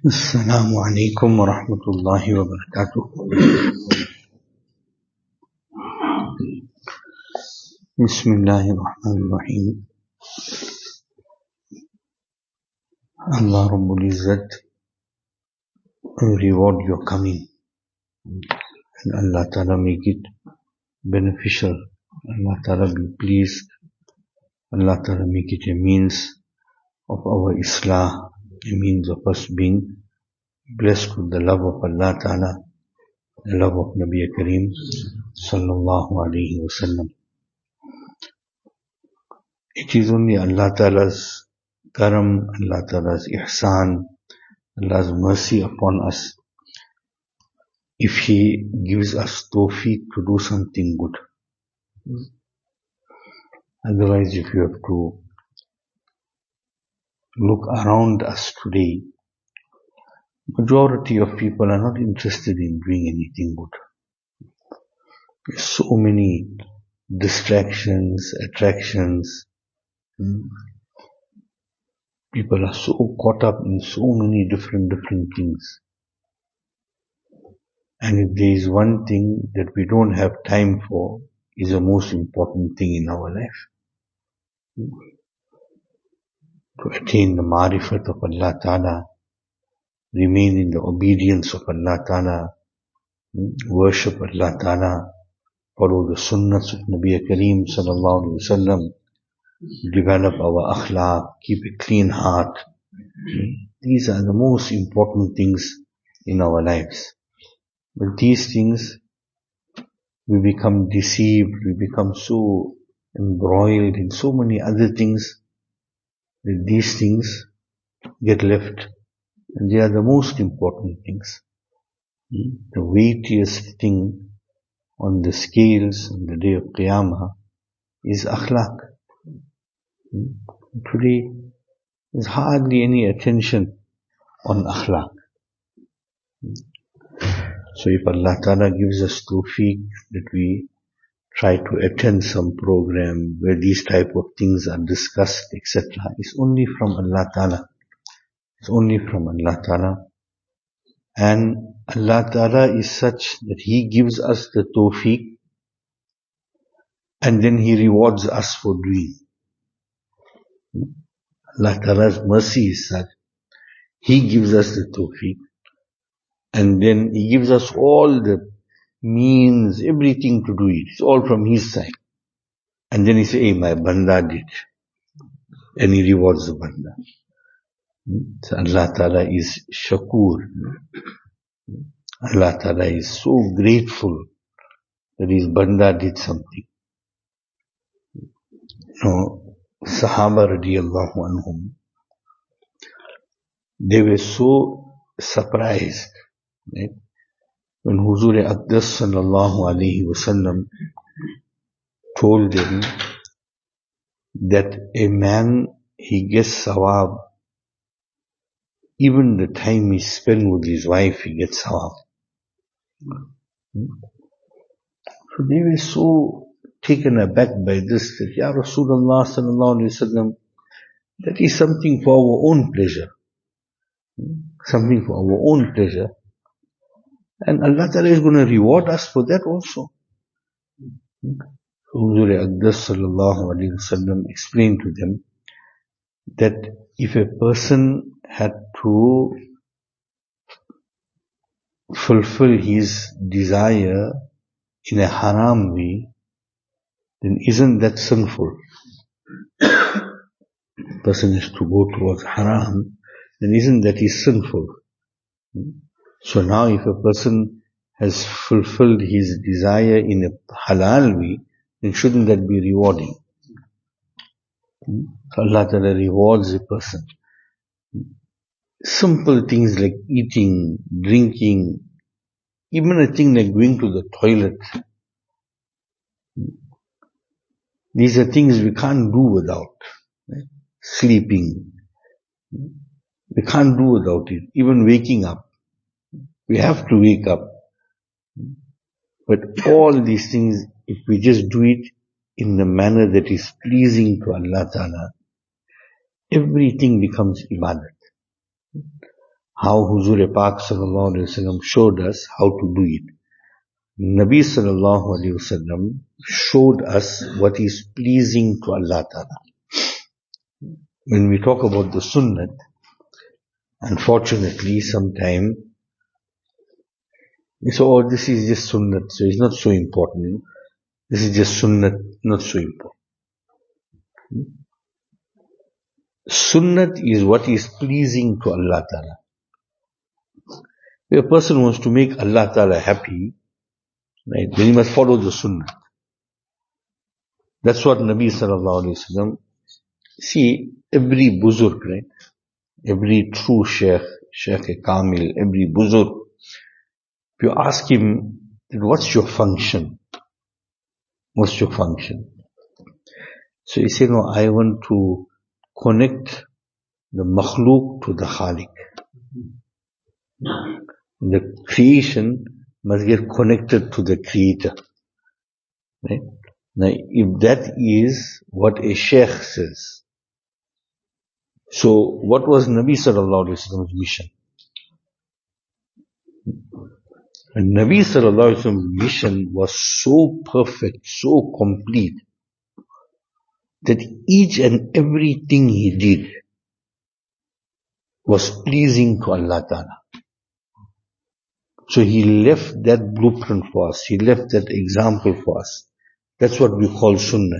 السلام عليكم ورحمة الله وبركاته. بسم الله الرحمن الرحيم. Allah Rabbul Izzat will reward your coming, and Allah Ta'ala make it beneficial. Allah Ta'ala be pleased. Allah Ta'ala make it a means of our Islah, a means of us being blessed with the love of Allah Ta'ala, the love of Nabi Kareem Sallallahu Alaihi Wasallam. It is only Allah Ta'ala's karam, Allah Ta'ala's ihsan, Allah's mercy upon us if He gives us tawfiq to do something good. Otherwise, if you have to look around us today, majority of people are not interested in doing anything good. There's so many distractions, attractions. People are so caught up in so many different things. And if there is one thing that we don't have time for, is the most important thing in our life. To attain the marifat of Allah Ta'ala, remain in the obedience of Allah Ta'ala, worship Allah Ta'ala, follow the sunnahs of Nabi Kareem Sallallahu Alaihi Wasallam, develop our akhlaq, keep a clean heart. These are the most important things in our lives. But these things, we become deceived, we become so embroiled in so many other things that these things get left. And they are the most important things. The weightiest thing on the scales on the day of Qiyamah is akhlaq. Today, there's hardly any attention on akhlaq. So if Allah Ta'ala gives us tawfiq that we try to attend some program where these type of things are discussed, etc., it's only from Allah Ta'ala. It's only from Allah Ta'ala. And Allah Ta'ala is such that He gives us the tawfiq and then He rewards us for doing. Allah Ta'ala's mercy is such. He gives us the tawfiq and then He gives us all the means, everything to do it. It's all from His side. And then He says, hey, my banda did. And He rewards the banda. So Allah Ta'ala is shakur. Allah Ta'ala is so grateful that His banda did something. Sahaba radiallahu anhum, they were so surprised, right? When Huzur Aqdas sallallahu alayhi wasallam told them that a man, he gets sawab, even the time he spent with his wife, he gets sawab. So they were so taken aback by this, that Ya Rasulullah sallallahu alayhi wasallam, that is something for our own pleasure. Something for our own pleasure. And Allah Ta'ala is going to reward us for that also. Huzur Aqdas sallallahu alayhi wasallam explained to them that if a person had to fulfill his desire in a haram way, then isn't that sinful? Person has to go towards haram, then isn't that sinful? So now if a person has fulfilled his desire in a halal way, then shouldn't that be rewarding? So Allah Ta'ala rewards a person. Simple things like eating, drinking, even a thing like going to the toilet. These are things we can't do without. Right? Sleeping. We can't do without it. Even waking up. We have to wake up. But all these things, if we just do it in the manner that is pleasing to Allah Ta'ala, everything becomes ibadat. how Huzur Pak sallallahu alayhi wasallam showed us how to do it. Nabi sallallahu alayhi wasallam showed us what is pleasing to Allah Ta'ala. When we talk about the sunnah, unfortunately, sometimes we say, oh, this is just sunnah, so it's not so important. This is just sunnah, not so important. Sunnah is what is pleasing to Allah Ta'ala. If a person wants to make Allah Ta'ala happy, right, then he must follow the sunnah. That's what Nabi sallallahu alayhi wasallam, see, every buzurg, right, every true Sheikh Kamil, every buzurg, if you ask him, what's your function? What's your function? So he said, no, I want to connect the makhluk to the Khaliq. The creation must get connected to the Creator. Right? Now, if that is what a Sheikh says, so what was Nabi sallallahu alayhi wasallam's mission? And Nabi sallallahu alayhi wasallam's mission was so perfect, so complete, that each and everything he did was pleasing to Allah Ta'ala. So he left that blueprint for us. He left that example for us. That's what we call sunnah.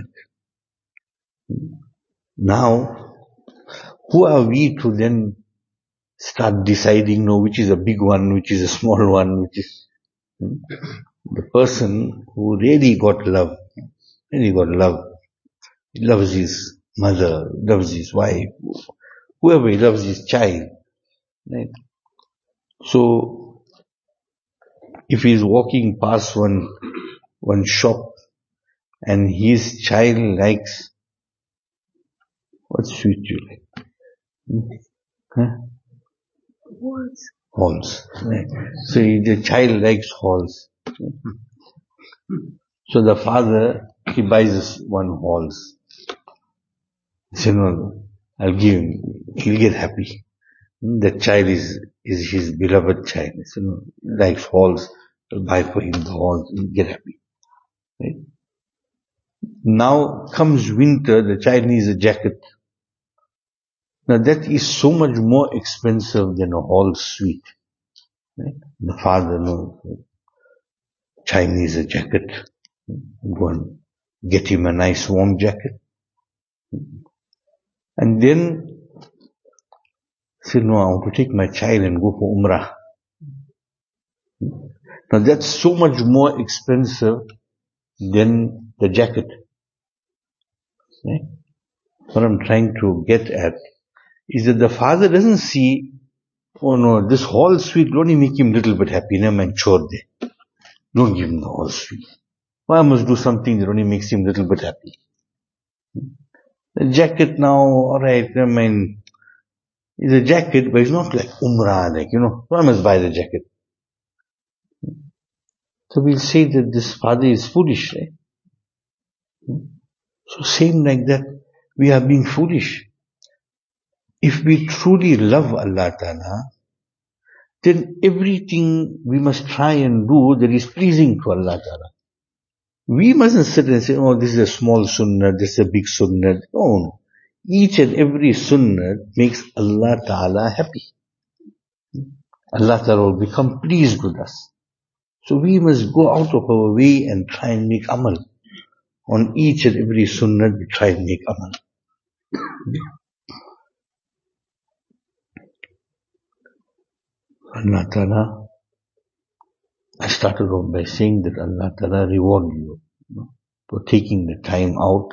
Now, who are we to then start deciding, no, which is a big one, which is a small one, which is the person who really got love. Really got love. He loves his mother, loves his wife, whoever he loves his child. Right? So, if he is walking past one shop and his child likes, what sweet you like? Huh? Halls. Right? So the child likes halls. So the father, he buys one halls. He said, no, I'll give him. He'll get happy. The child is his beloved child. So, no, he likes halls. I'll buy for him the halls. He'll get happy. Right? Now comes winter, the child needs a jacket. Now that is so much more expensive than a hall suite. Right? The father knows. Child needs a jacket. Go and get him a nice warm jacket. And then say, no, I want to take my child and go for Umrah. Now that's so much more expensive than the jacket. Right? What I'm trying to get at is that the father doesn't see, oh no, this whole suite will only make him a little bit happy. Never mind, chore there. Don't give him the whole suite. Why must do something that only makes him a little bit happy? The jacket now, alright, I mean, it's a jacket, but it's not like Umrah, like, why must buy the jacket? So we'll say that this father is foolish, right? So same like that, we are being foolish. If we truly love Allah Ta'ala, then everything we must try and do that is pleasing to Allah Ta'ala. We mustn't sit and say, oh, this is a small sunnah, this is a big sunnah. No. Each and every sunnah makes Allah Ta'ala happy. Allah Ta'ala will become pleased with us. So we must go out of our way and try and make amal. On each and every sunnah, we try and make amal. Allah Ta'ala, I started off by saying that Allah Ta'ala reward you, for taking the time out.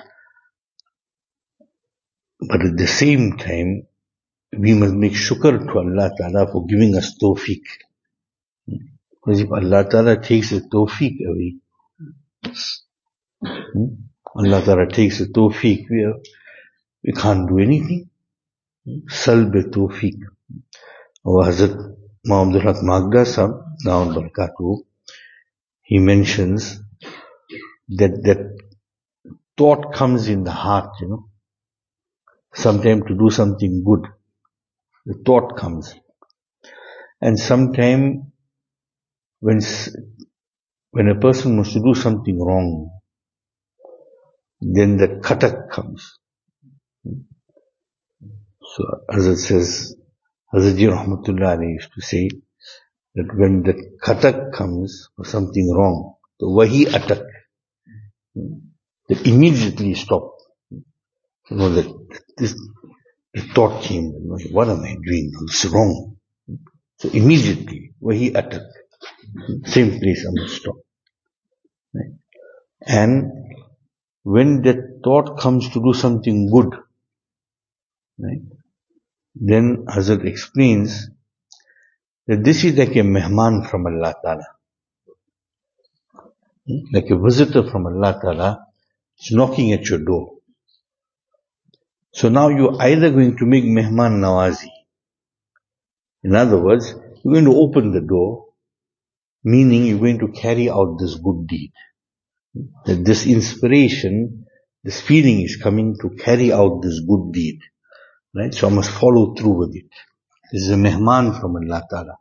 But at the same time, we must make shukr to Allah Ta'ala for giving us tawfiq. Because if Allah Ta'ala takes the tawfiq away, Allah Ta'ala takes the tawfiq, we can't do anything. Salb tawfiq. Our Hazrat Muhammad Haq Magda Sahib, Dawud Barakatuh, he mentions that thought comes in the heart, sometimes to do something good. The thought comes. And sometime when a person wants to do something wrong, then the khatak comes. So Hazrat says, Hazrat Ji Rahmatullah Alayhi used to say that when the khatak comes for something wrong, the wahi atak, that immediately stop. You know, that the thought came, what am I doing? It's wrong. So immediately, wahi atak, same place I must stop. Right? And when that thought comes to do something good, right, then Hazrat explains that this is like a mehman from Allah Ta'ala. Like a visitor from Allah Ta'ala is knocking at your door. So now you're either going to make mehman nawazi. In other words, you're going to open the door, meaning you're going to carry out this good deed. That this inspiration, this feeling is coming to carry out this good deed. Right? So I must follow through with it. This is a mehman from Allah Ta'ala.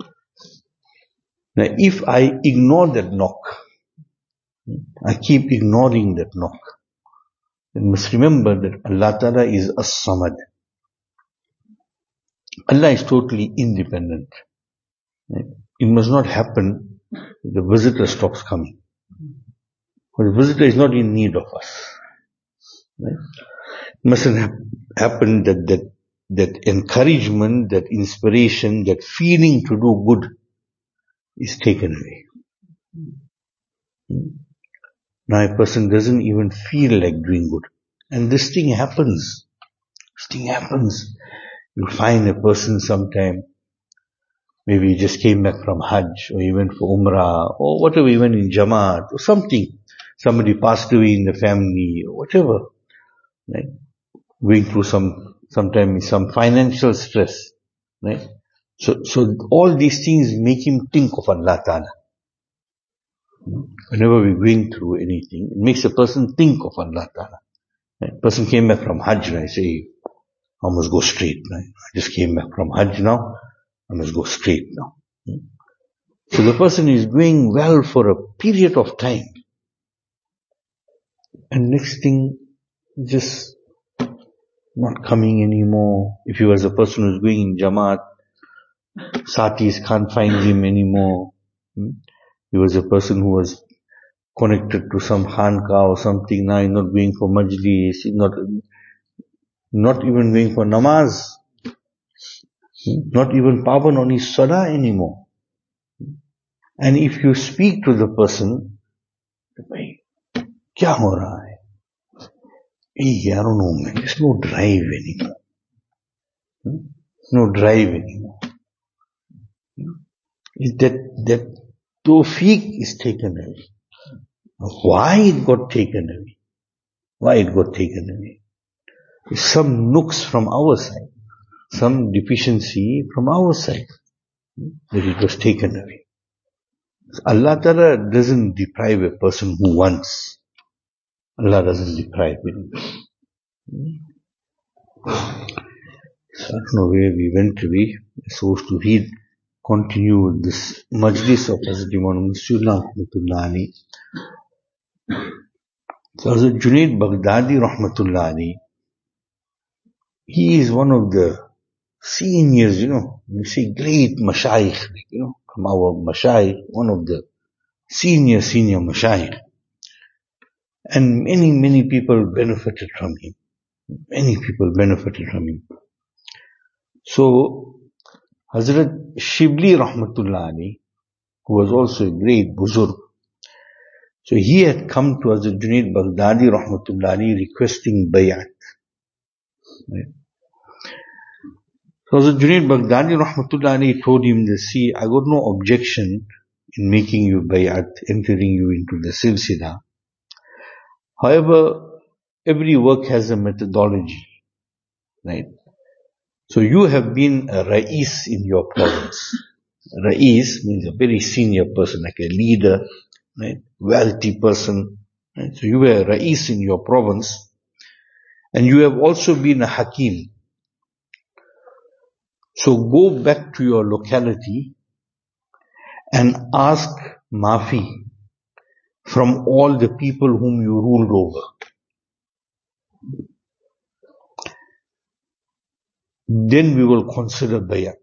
Now if I ignore that knock, I keep ignoring that knock, then must remember that Allah Ta'ala is as-samad. Allah is totally independent. Right? It must not happen that the visitor stops coming. But the visitor is not in need of us. Right? It mustn't happen that encouragement, that inspiration, that feeling to do good is taken away. Now a person doesn't even feel like doing good. And this thing happens. You'll find a person sometime, maybe he just came back from Hajj, or he went for Umrah, or whatever, even in Jamaat, or something. Somebody passed away in the family, or whatever. Right? Going through sometimes some financial stress. Right? So all these things make him think of Allah Ta'ala. Whenever we're going through anything, it makes a person think of Allah Ta'ala. Right? Person came back from Hajj, and I say, I must go straight. Right? I just came back from Hajj now, I must go straight now. So the person is doing well for a period of time. And next thing, just not coming anymore. If he was a person who's going in Jamaat, Satis can't find him anymore. He was a person who was connected to some khanka or something. Now he's not going for majlis, he's not even going for namaz, not even pavan on his salah anymore. And if you speak to the person, kya ho raha hai? I don't know, man, there's no drive anymore. No drive anymore. That tawfiq is taken away. Why it got taken away? Some nooks from our side, some deficiency from our side, that it was taken away. Allah Ta'ala doesn't deprive a person who wants. Allah doesn't deprive him. So I don't know where we went to be. We're supposed to continue with this majlis of Hazrat Imam Masihullah Rahmatullah Alayhi. So Hazrat Junaid Baghdadi Rahmatullah Alayhi, he is one of the seniors, you see great mashayikh, from our mashayikh, one of the senior mashayikh. And many people benefited from him. So, Hazrat Shibli Rahmatullah Alayhi, who was also a great buzurg, so he had come to Hazrat Junaid Baghdadi Rahmatullah Alayhi requesting bay'at. Right? So Hazrat Junaid Baghdadi Rahmatullah Alayhi told him, see, I got no objection in making you bay'at, entering you into the silsila. However, every work has a methodology, right? So you have been a Rais in your province. Rais means a very senior person, like a leader, right? Wealthy person. Right? So you were a Rais in your province, and you have also been a Hakim. So go back to your locality and ask Maafi from all the people whom you ruled over. Then we will consider bayat.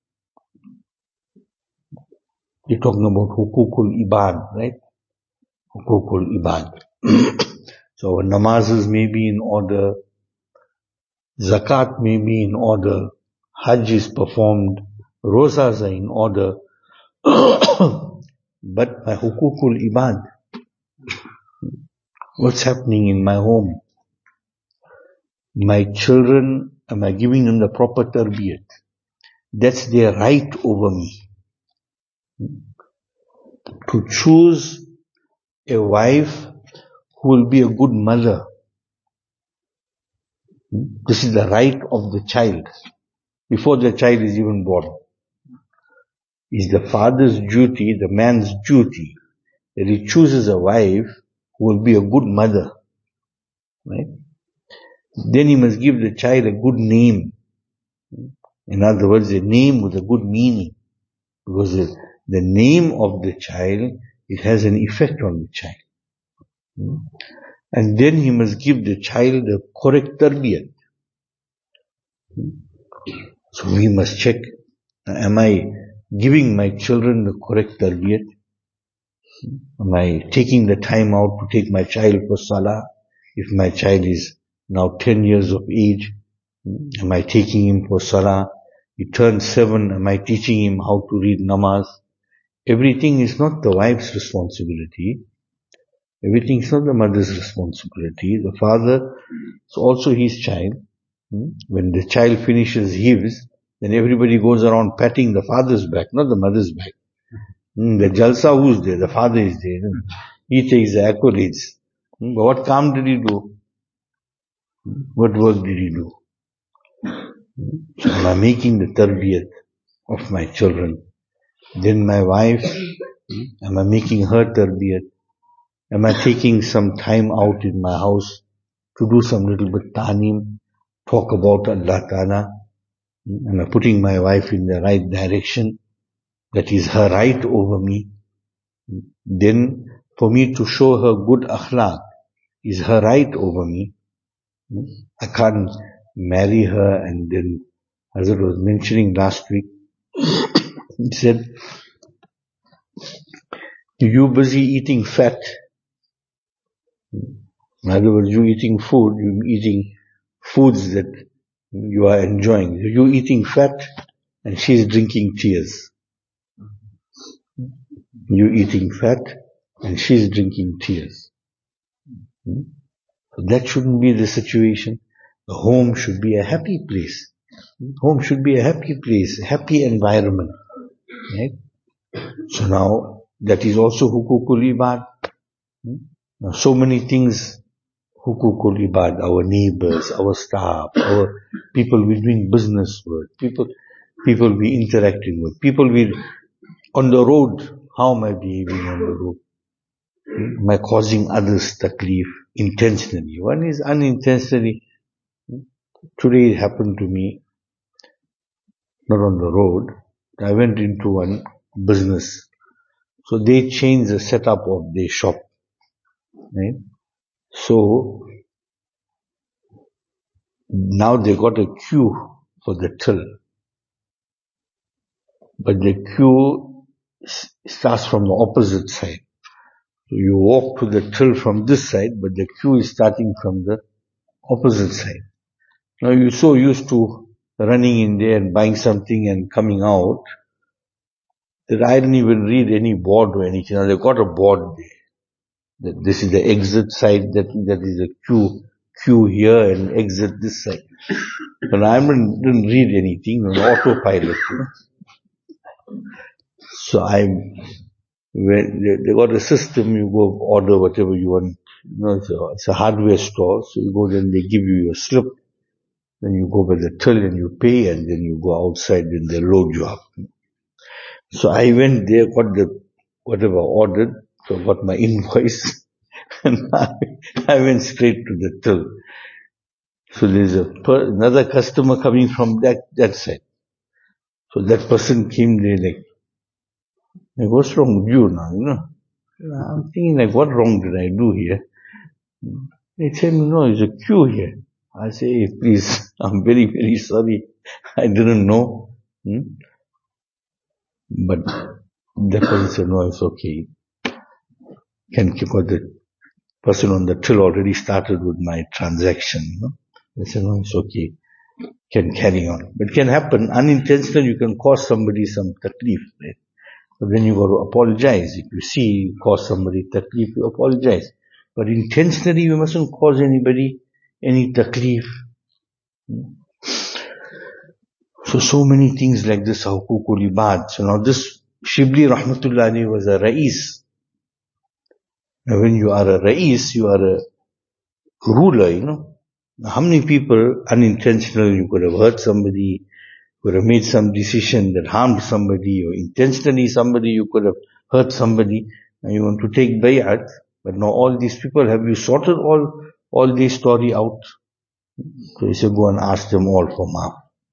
You're talking about hukukul ibad, right? Hukukul ibad. So our namazes may be in order, zakat may be in order, hajj is performed, rosas are in order, but my hukukul ibad, what's happening in my home? My children, am I giving them the proper tarbiyat? That's their right over me. To choose a wife who will be a good mother. This is the right of the child. Before the child is even born. It's the father's duty, the man's duty, that he chooses a wife who will be a good mother. Right? Then he must give the child a good name. In other words, a name with a good meaning. Because the name of the child, it has an effect on the child. And then he must give the child the correct tarbiyat. So we must check, am I giving my children the correct tarbiyat? Am I taking the time out to take my child for salah? If my child is now 10 years of age, am I taking him for salah? He turns 7, am I teaching him how to read namaz? Everything is not the wife's responsibility. Everything is not the mother's responsibility. The father is also his child. When the child finishes his, then everybody goes around patting the father's back, not the mother's back. The jalsa, who's there? The father is there. He takes the accolades. But what calm did he do? What work did he do? So am I making the tarbiyat of my children? Then my wife, am I making her tarbiyat? Am I taking some time out in my house to do some little bit ta'neem, talk about Allah Ta'ala? Am I putting my wife in the right direction? That is her right over me. Then for me to show her good akhlaq is her right over me. I can't marry her. And then, as I was mentioning last week, he said, you busy eating fat. In other words, you eating food, you eating foods that you are enjoying. You eating fat and she's drinking tears. You eating fat and she's drinking tears. So that shouldn't be the situation. The home should be a happy place. Home should be a happy place, a happy environment. Right? So now, that is also hukukul ibad. Now so many things, hukukul ibad, our neighbors, our staff, our people we're doing business with, people we're interacting with, people we're on the road. How am I behaving on the road? Am I causing others taklif intentionally? One is unintentionally. Today it happened to me, not on the road. I went into one business. So they changed the setup of their shop. Right? So now they got a queue for the till. But the queue starts from the opposite side. So you walk to the till from this side, but the queue is starting from the opposite side. Now you're so used to running in there and buying something and coming out that I didn't even read any board or anything. Now they've got a board there. That this is the exit side, that is a queue here and exit this side. But I didn't read anything on autopilot. So when they got a system, you go order whatever you want. It's a hardware store. So you go, then they give you your slip. Then you go by the till and you pay, and then you go outside and they load you up. So I went there, got whatever ordered, so got my invoice, and I went straight to the till. So there's another customer coming from that side. So that person came there like, what's wrong with you now, I'm thinking like, what wrong did I do here? They tell me, no, there's a queue here. I say, hey, please, I'm very, very sorry. I didn't know. But the person said, no, it's okay. Because the person on the till already started with my transaction. They said, no, it's okay. Can carry on. But it can happen. Unintentionally, you can cause somebody some taklif, right? But then you got to apologize. If you see you cause somebody taklif, you apologize. But intentionally, you mustn't cause anybody any taklif. So many things like this, hukukul ibad. So now this Shibli Rahmatullah Ali was a Rais. Now when you are a Rais, you are a ruler, Now how many people unintentionally you could have hurt somebody, could have made some decision that harmed somebody, or intentionally somebody you could have hurt somebody, and you want to take bay'at, but now all these people, have you sorted all this story out? So you say, go and ask them all for maaf.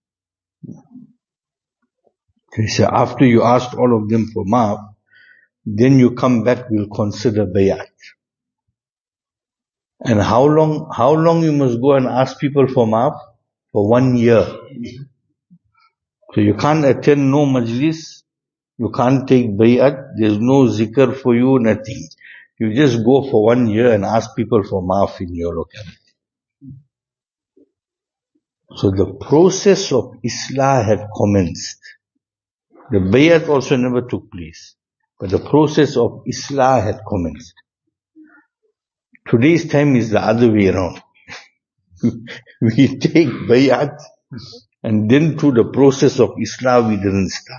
So you say, after you asked all of them for maaf, then you come back, we'll consider bay'at. And how long you must go and ask people for maaf? For 1 year. So you can't attend no majlis, you can't take bay'at, there's no zikr for you, nothing. You just go for 1 year and ask people for maaf in your locality. So the process of Islah had commenced. The bay'at also never took place, but the process of Islah had commenced. Today's time is the other way around. We take bay'at, and then through the process of Islah we didn't start.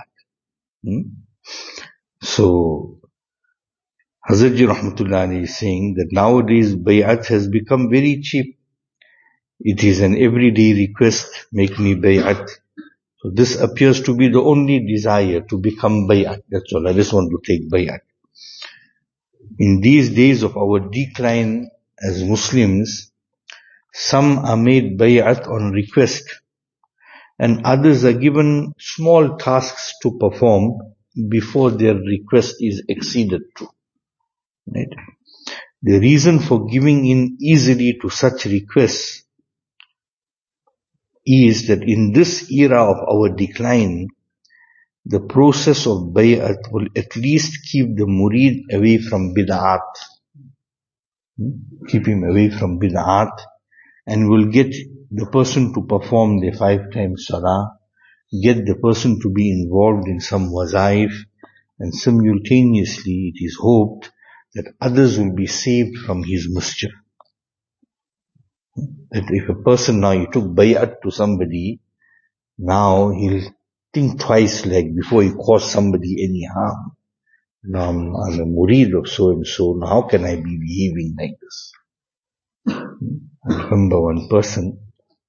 So Hazrat Ji Rahmatullah Ali is saying that nowadays bay'at has become very cheap. It is an everyday request, make me bay'at. So this appears to be the only desire, to become bay'at. That's all. I just want to take bay'at. In these days of our decline as Muslims, some are made bay'at on request, and others are given small tasks to perform before their request is acceded to. Right? The reason for giving in easily to such requests is that in this era of our decline, the process of bay'at will at least keep the murid away from bid'at. Keep him away from bid'at, and will get the person to perform the 5 times salah, get the person to be involved in some wazaif, and simultaneously it is hoped that others will be saved from his mischief. That if a person now, you took bay'at to somebody, now he'll think twice, like before he cause somebody any harm. Now I'm a murid of so and so, now how can I be behaving like this? I remember one person,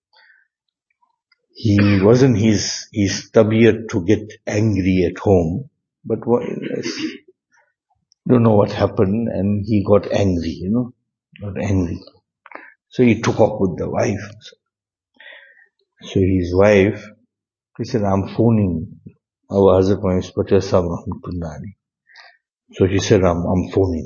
he wasn't his tabiat to get angry at home, but don't know what happened, and he got angry, got angry. So he took off with the wife. So his wife, he said, I'm phoning our Hazrat Mohammed Patel Sahib Rahmatullah Ali. So she said, I'm phoning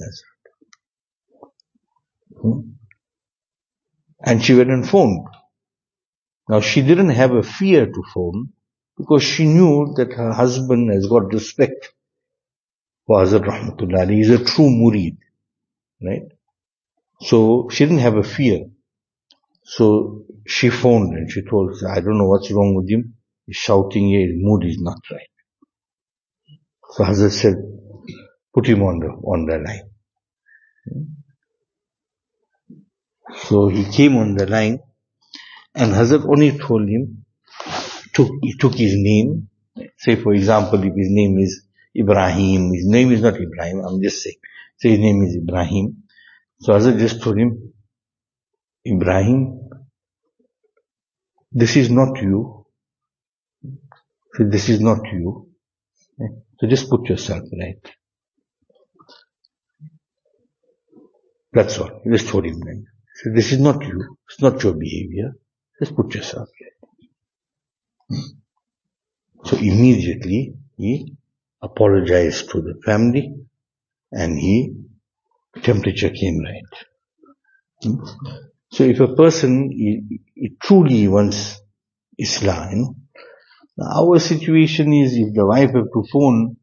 Hazrat. And she went and phoned. Now she didn't have a fear to phone, because she knew that her husband has got respect for Hazrat Rahmatullah Ali. He's a true murid. Right? So she didn't have a fear. So she phoned and she told her, I don't know what's wrong with him. He's shouting here, his mood is not right. So Hazrat said, put him on the line. So he came on the line, and Hazrat only told him, he took his name. Say for example, if his name is Ibrahim, his name is not Ibrahim, I'm just saying. Say his name is Ibrahim. So Hazrat just told him, Ibrahim, this is not you. So this is not you. So just put yourself right. That's all. He just told him then. So this is not you. It's not your behavior. Just put yourself right. So immediately he apologized to the family and temperature came right. So if a person he truly wants Islam, our situation is if the wife have to phone,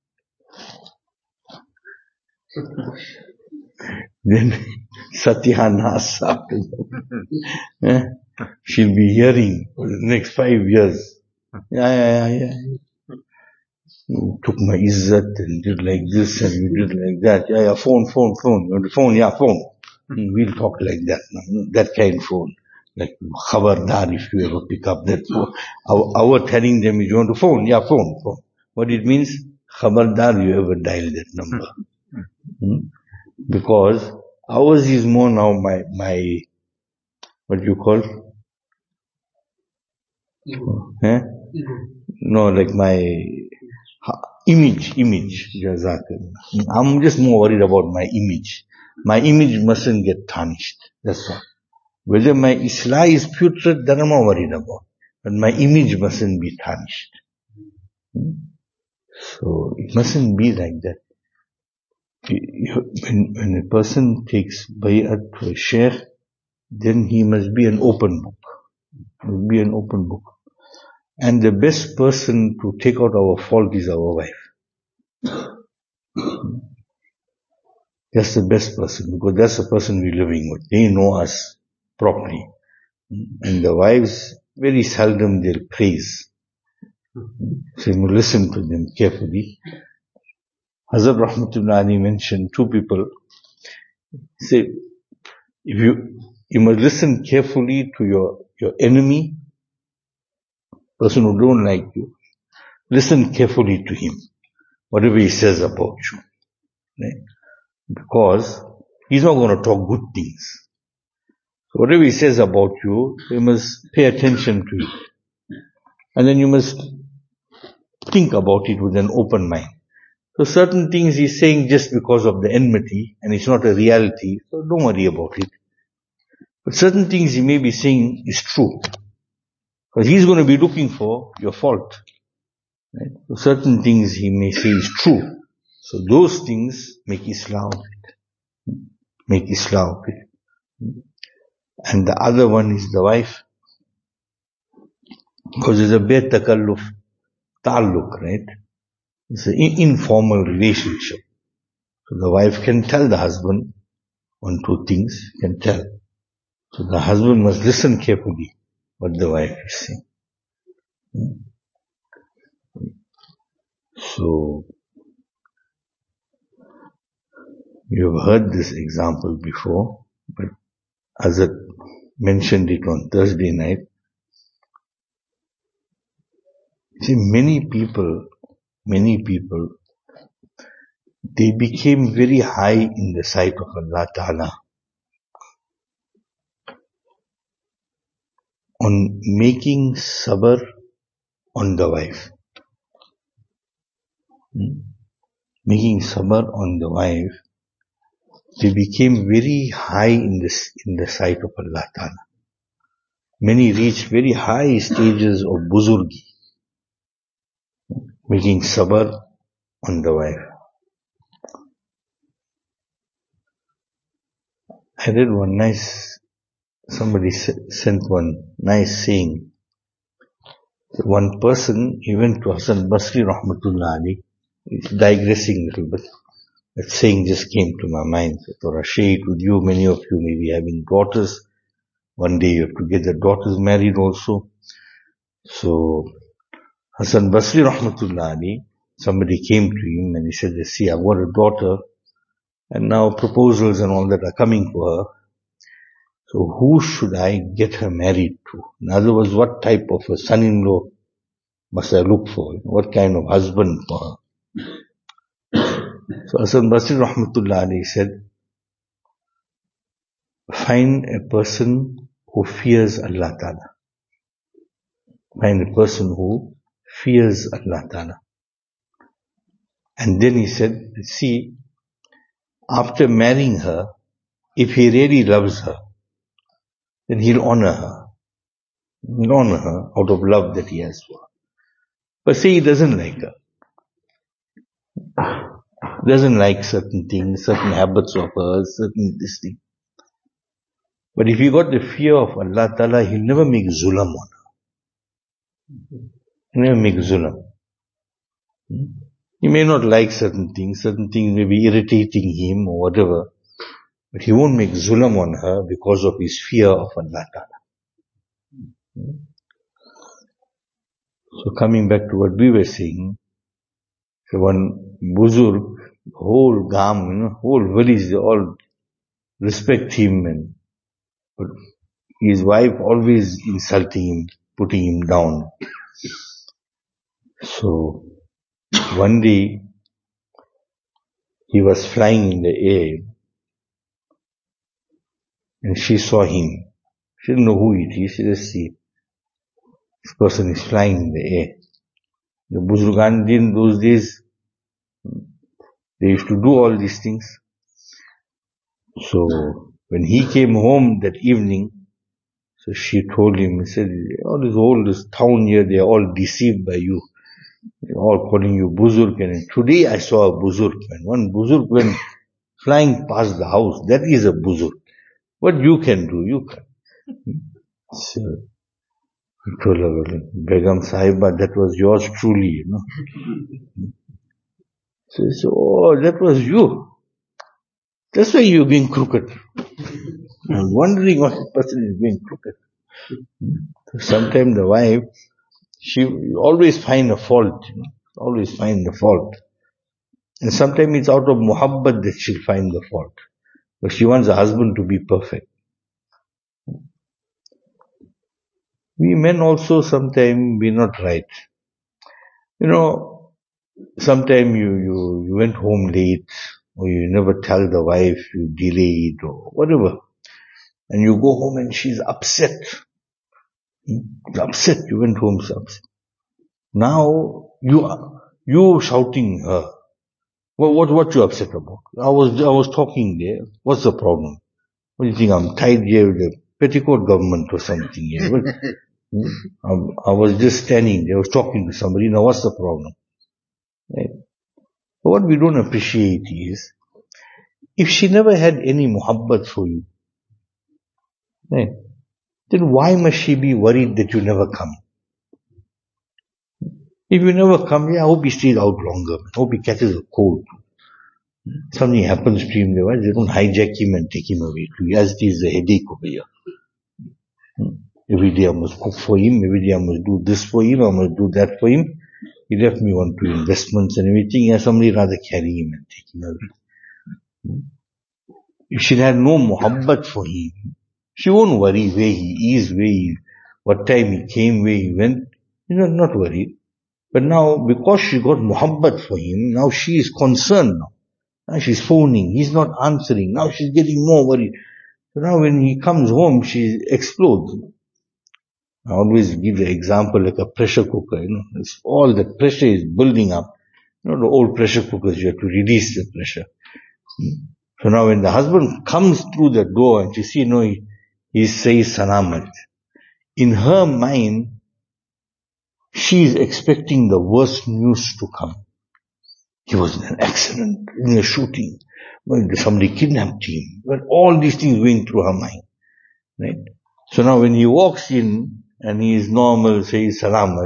then Satyanas after that. She'll be hearing for the next 5 years. Yeah. You took my izzat and did like this and you did like that. Yeah, phone. You want the phone? Yeah, phone. We'll talk like that now. That kind of phone. Like khabardar if you ever pick up that phone. Our telling them is you want to phone? Yeah, phone. What it means? Khabardar you ever dial that number. Because ours is more now my what do you call? No, like my image, Jazakallah. I'm just more worried about my image. My image mustn't get tarnished. That's all. Whether my Islah is putrid, that I'm not worried about. But my image mustn't be tarnished. So it mustn't be like that. When a person takes bay'at to a sheikh, then he must be an open book. And the best person to take out our fault is our wife. That's the best person, because that's the person we're living with. They know us properly. And the wives, very seldom they'll praise. So you must listen to them carefully. Hazrat Rahmatullah Ali mentioned two people. Say, if you must listen carefully to your enemy, person who don't like you. Listen carefully to him, whatever he says about you. Right? Because he's not going to talk good things. So whatever he says about you, you must pay attention to it. And then you must think about it with an open mind. So certain things he's saying just because of the enmity, and it's not a reality, so don't worry about it. But certain things he may be saying is true. Because he's going to be looking for your fault. Right? So certain things he may say is true. So those things make Islam of it. And the other one is the wife. Because it's a bit takalluf, ta'alluq, right? It's an informal relationship. So the wife can tell the husband one, two things, can tell. So the husband must listen carefully what the wife is saying. So, you've heard this example before, but Azad mentioned it on Thursday night. See, many people, they became very high in the sight of Allah Ta'ala on making sabr on the wife. Making sabr on the wife, they became very high in the sight of Allah Ta'ala. Many reached very high stages of buzurgi, making sabr on the wife. I read somebody sent one nice saying. One person, he went to Hasan Basri Rahmatullah Ali. It's digressing a little bit. That saying just came to my mind. I thought I'll share it with you. Many of you may be having daughters. One day you have to get the daughters married also. So, Hasan Basri Rahmatullah Ali, somebody came to him and he said, see, I've got a daughter and now proposals and all that are coming for her. So who should I get her married to? In other words, what type of a son-in-law must I look for? What kind of husband for her? So Hasan Basri Rahmatullah Ali said, find a person who fears Allah Ta'ala. Find a person who fears Allah Ta'ala. And then he said, see, after marrying her, if he really loves her, then he'll honor her. He'll honor her out of love that he has for her. But say he doesn't like her. Doesn't like certain things, certain habits of hers, certain this thing. But if he got the fear of Allah Ta'ala, he'll never make zulam on her. He'll never make zulam. He may not like certain things may be irritating him or whatever, but he won't make zulam on her because of his fear of Allah Ta'ala. So coming back to what we were saying, so one Buzurg, whole Gam, whole village, they all respect him, but his wife always insulting him, putting him down. So one day he was flying in the air and she saw him. She didn't know who it is. She just see this person is flying in the air. The Buzurgan in those days, they used to do all these things. So when he came home that evening, so she told him, he said, all this town here, they are all deceived by you. They're all calling you Buzurg. And today I saw a Buzurg. And one Buzurg went flying past the house. That is a Buzurg. What you can do, you can. So he told her, well, Begum Sahiba, that was yours truly, So he said, oh, that was you. That's why you're being crooked. I'm wondering what the person is being crooked. So sometimes the wife, she always find a fault, always find the fault. And sometimes it's out of muhabbat that she'll find the fault. But she wants a husband to be perfect. We men also sometimes we're not right. Sometimes you went home late, or you never tell the wife, you delayed, or whatever. And you go home and she's upset. Upset, you went home so upset. Now, you shouting her. What you upset about? I was talking there. What's the problem? What do you think? I'm tied here with the petticoat government or something here. I was just standing there. I was talking to somebody. Now what's the problem? Right? But what we don't appreciate is, if she never had any muhabbat for you, right, then why must she be worried that you never come? If you never come, I hope he stays out longer. I hope he catches a cold. Something happens to him, they don't hijack him and take him away. As it is a headache over here. Every day I must cook for him, every day I must do this for him, I must do that for him. He left me on to investments and everything, and somebody rather carry him and take him away. If she had no muhabbat for him, she won't worry where he is, what time he came, where he went. Not worried. But now, because she got muhabbat for him, now she is concerned now. Now she's phoning, he's not answering, now she's getting more worried. So now when he comes home, she explodes. I always give the example like a pressure cooker, it's all the pressure is building up. The old pressure cookers, you have to release the pressure. So now when the husband comes through the door and you see, he says salamat. In her mind, she is expecting the worst news to come. He was in an accident, in a shooting, somebody kidnapped him. But all these things going through her mind. Right? So now when he walks in and he is normal, says salamat,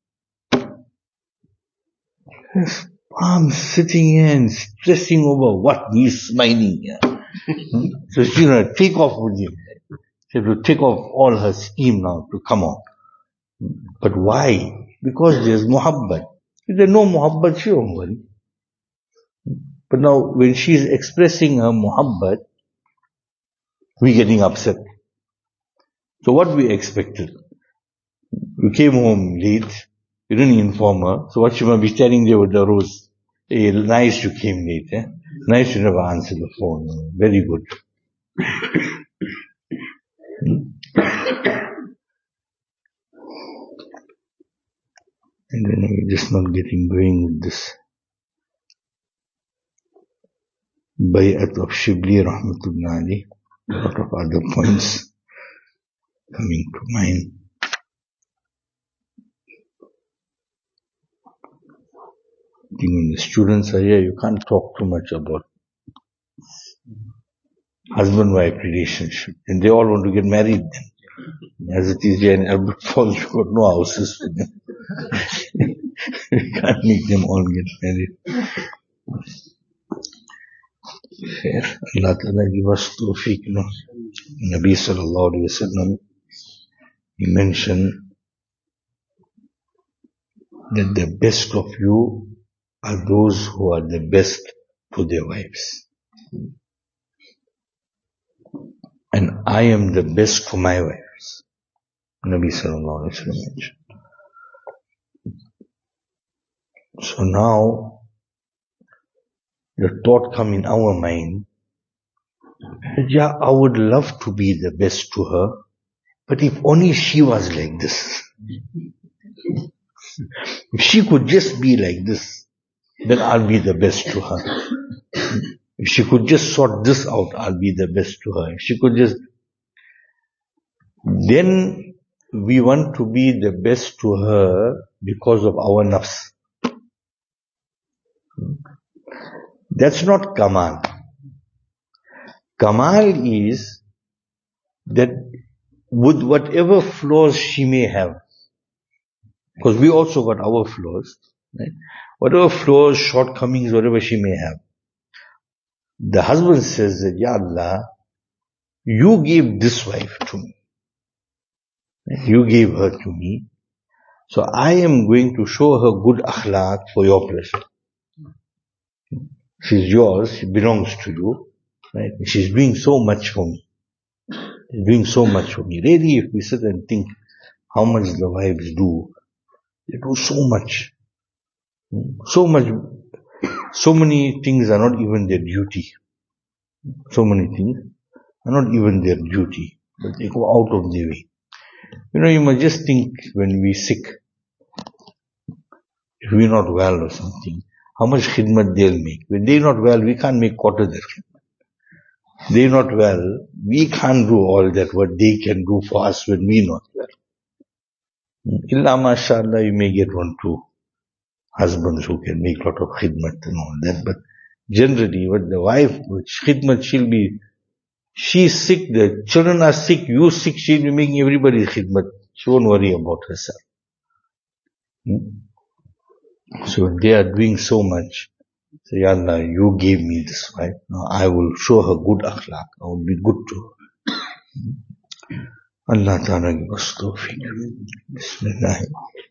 I'm sitting here and stressing over what he's smiling here. So she's going to take off with him. She has to take off all her steam now to come out. But why? Because there's muhabbat. If there's no muhabbat, she won't worry. But now when she's expressing her muhabbat, we're getting upset. So what we expected? We came home late, we didn't inform her, so what she must be standing there with the rose. Hey, nice you came late, Nice you never answered the phone. Very good. And then we're just not getting going with this. Bay'at of Shibli Rahmatullah Ali. A lot of other points coming to mind. think when the students are here, you can't talk too much about husband-wife relationship. And they all want to get married then. As it is here in Albert Falls, you've got no houses for them. We can't make them all get married. Fair. Allah Ta'ala give us tawfiq, you know. Nabi Sallallahu Alaihi Wasallam, he mentioned that the best of you are those who are the best to their wives. And I am the best to my wives. Nabi Sallallahu Alaihi Wasallam mentioned. So now, the thought come in our mind, yeah, I would love to be the best to her, but if only she was like this. If she could just be like this, then I'll be the best to her. If she could just sort this out, I'll be the best to her. If she could just... Then we want to be the best to her because of our nafs. That's not Kamal. Kamal is that with whatever flaws she may have, because we also got our flaws, right? Whatever flaws, shortcomings, whatever she may have, the husband says that, Ya Allah, you gave this wife to me. You gave her to me. So I am going to show her good akhlaq for your pleasure. She's yours, she belongs to you, right? She's doing so much for me. She's doing so much for me. Really, if we sit and think how much the wives do, they do so much. So much. So many things are not even their duty. So many things are not even their duty, but they go out of their way. You know, you must just think when we're sick, if we're not well or something, how much khidmat they'll make. When they're not well, we can't make quarter their khidmat. They're not well, we can't do all that what they can do for us when we're not well. Illa mashallah, you may get 1, 2 husbands who can make a lot of khidmat and all that, but generally, what the wife, which khidmat, she's sick, the children are sick, you're sick, she'll be making everybody khidmat. She won't worry about herself. So when they are doing so much, say, Ya Allah, you gave me this wife, now I will show her good akhlaq, I will be good to her. Allah Ta'ala give us tawfiq. Bismillah.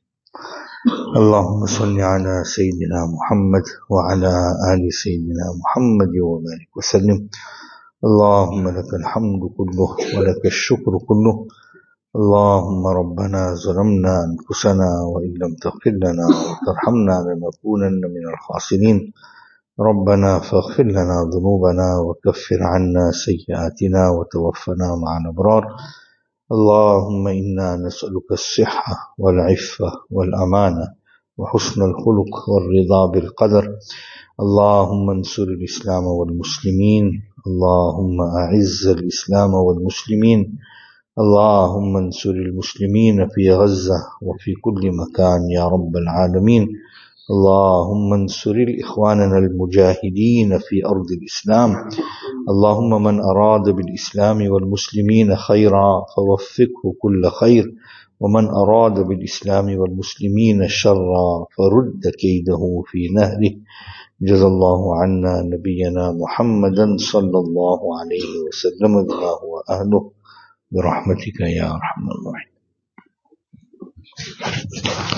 اللهم صل على سيدنا محمد وعلى آل سيدنا محمد وبارك وسلم. اللهم لك الحمد كله ولك الشكر كله. اللهم ربنا ظلمنا أنفسنا وإن لم تغفر لنا وترحمنا لنكونن من الخاسرين. ربنا فاغفر لنا ذنوبنا وكفر عنا سيئاتنا وتوفنا مع الأبرار. اللهم إنا نسألك الصحة والعفة والأمانة وحسن الخلق والرضا بالقدر. اللهم انصر الإسلام والمسلمين. اللهم أعز الإسلام والمسلمين. اللهم انصر المسلمين في غزة وفي كل مكان يا رب العالمين. اللهم انصر إخواننا المجاهدين في أرض الإسلام. اللهم من أراد بالإسلام والمسلمين خيرا فوفقه كل خير، ومن أراد بالإسلام والمسلمين شرا فرد كيده في نهره. جزا الله عنا نبينا محمدا صلى الله عليه وسلم بما هو أهله برحمتك يا أرحم الراحمين.